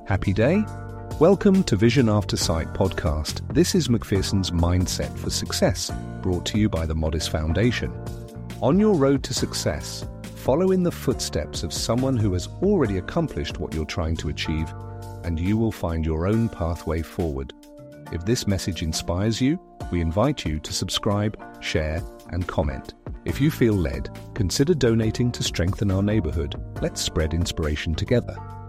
Happy day? Welcome to Vision After Sight podcast. This is Macpherson's Mindset for Success, brought to you by the Modis Foundation. On your road to success, follow in the footsteps of someone who has already accomplished what you're trying to achieve, and you will find your own pathway forward. If this message inspires you, we invite you to subscribe, share, and comment. If you feel led, consider donating to strengthen our neighborhood. Let's spread inspiration together.